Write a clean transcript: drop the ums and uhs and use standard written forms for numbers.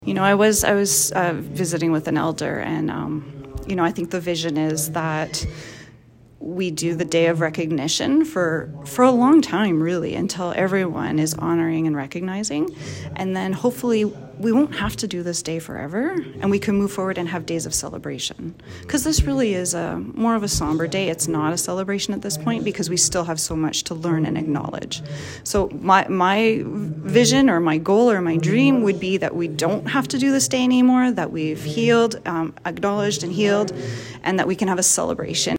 I was visiting with an elder, and I think the vision is that we do the Day of Recognition for a long time, really, until everyone is honoring and recognizing, and then hopefully we won't have to do this day forever, and we can move forward and have days of celebration. Because this really is more of a somber day. It's not a celebration at this point because we still have so much to learn and acknowledge. So my vision or my goal or my dream would be that we don't have to do this day anymore, that we've healed, acknowledged and healed, and that we can have a celebration.